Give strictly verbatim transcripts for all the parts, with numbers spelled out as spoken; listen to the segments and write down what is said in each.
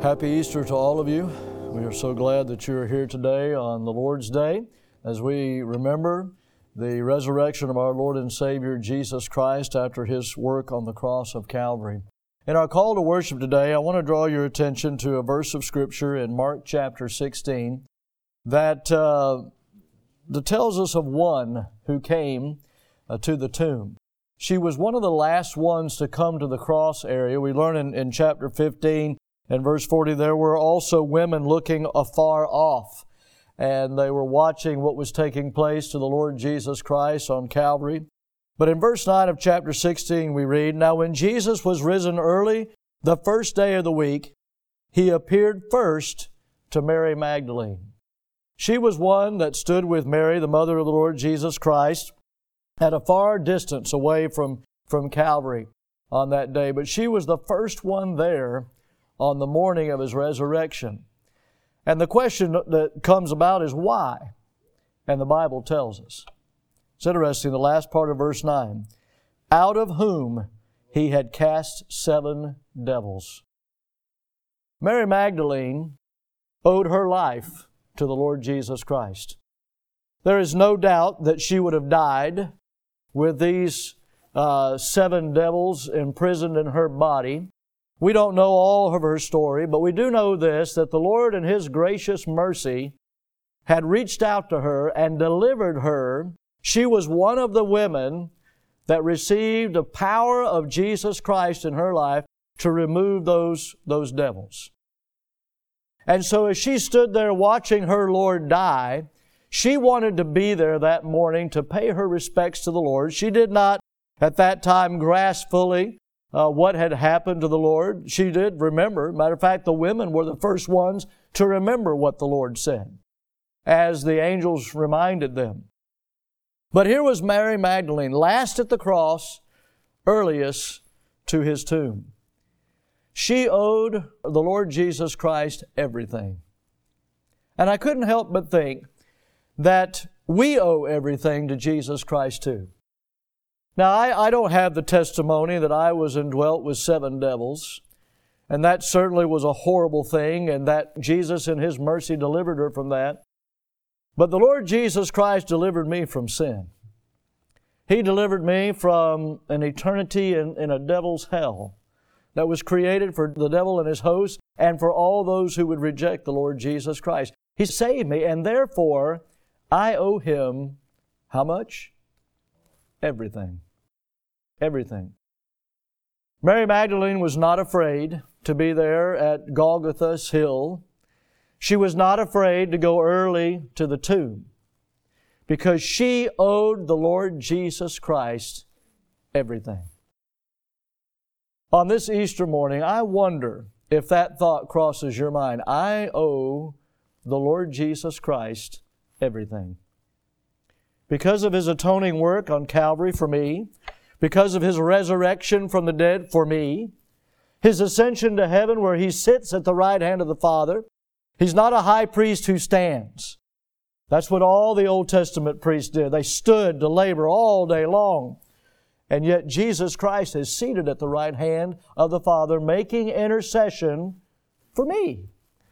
Happy Easter to all of you. We are so glad that you are here today on the Lord's Day as we remember the resurrection of our Lord and Savior Jesus Christ after His work on the cross of Calvary. In our call to worship today, I want to draw your attention to a verse of Scripture in Mark chapter sixteen that, uh, that tells us of one who came uh, to the tomb. She was one of the last ones to come to the cross area. We learn in, in chapter fifteen and verse forty, there were also women looking afar off, and they were watching what was taking place to the Lord Jesus Christ on Calvary. But in verse nine of chapter sixteen we read, "Now when Jesus was risen early the first day of the week, He appeared first to Mary Magdalene." She was one that stood with Mary, the mother of the Lord Jesus Christ, at a far distance away from, from Calvary on that day. But she was the first one there on the morning of His resurrection. And the question that comes about is why? And the Bible tells us. It's interesting, the last part of verse nine. "Out of whom He had cast seven devils." Mary Magdalene owed her life to the Lord Jesus Christ. There is no doubt that she would have died with these uh, seven devils imprisoned in her body. We don't know all of her story, but we do know this, that the Lord in His gracious mercy had reached out to her and delivered her. She was one of the women that received the power of Jesus Christ in her life to remove those, those devils. And so as she stood there watching her Lord die, she wanted to be there that morning to pay her respects to the Lord. She did not at that time grasp fully uh, what had happened to the Lord. She did remember. Matter of fact, the women were the first ones to remember what the Lord said, as the angels reminded them. But here was Mary Magdalene, last at the cross, earliest to His tomb. She owed the Lord Jesus Christ everything. And I couldn't help but think that we owe everything to Jesus Christ too. Now, I, I don't have the testimony that I was indwelt with seven devils, and that certainly was a horrible thing, and that Jesus in His mercy delivered her from that. But the Lord Jesus Christ delivered me from sin. He delivered me from an eternity in, in a devil's hell that was created for the devil and his host and for all those who would reject the Lord Jesus Christ. He saved me, and therefore I owe Him how much? Everything. Everything. Mary Magdalene was not afraid to be there at Golgotha's hill. She was not afraid to go early to the tomb because she owed the Lord Jesus Christ everything. On this Easter morning, I wonder if that thought crosses your mind. I owe the Lord Jesus Christ everything. Because of His atoning work on Calvary for me, because of His resurrection from the dead for me, His ascension to heaven where He sits at the right hand of the Father. He's not a high priest who stands. That's what all the Old Testament priests did. They stood to labor all day long. And yet Jesus Christ is seated at the right hand of the Father, making intercession for me.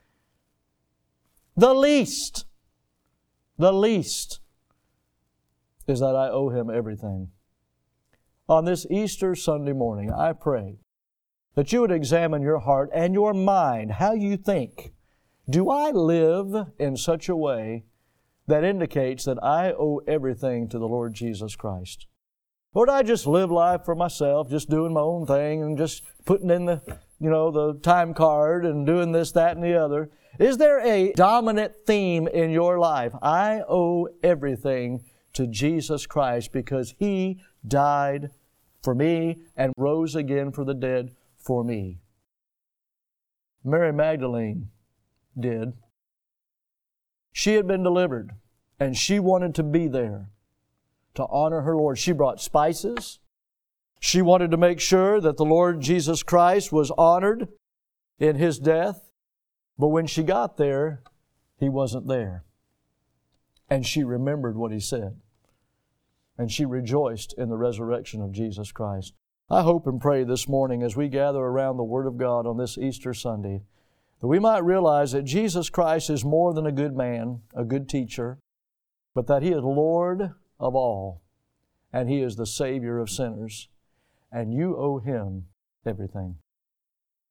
The least, the least is that I owe Him everything. On this Easter Sunday morning, I pray that you would examine your heart and your mind, how you think. Do I live in such a way that indicates that I owe everything to the Lord Jesus Christ? Or do I just live life for myself, just doing my own thing and just putting in the, you know, the time card and doing this, that, and the other? Is there a dominant theme in your life? I owe everything to Jesus Christ because He died for me and rose again for the dead for me. Mary Magdalene did. She had been delivered, and she wanted to be there to honor her Lord. She brought spices. She wanted to make sure that the Lord Jesus Christ was honored in His death. But when she got there, He wasn't there. And she remembered what He said. And she rejoiced in the resurrection of Jesus Christ. I hope and pray this morning as we gather around the Word of God on this Easter Sunday that we might realize that Jesus Christ is more than a good man, a good teacher, but that He is Lord of all, and He is the Savior of sinners, and you owe Him everything.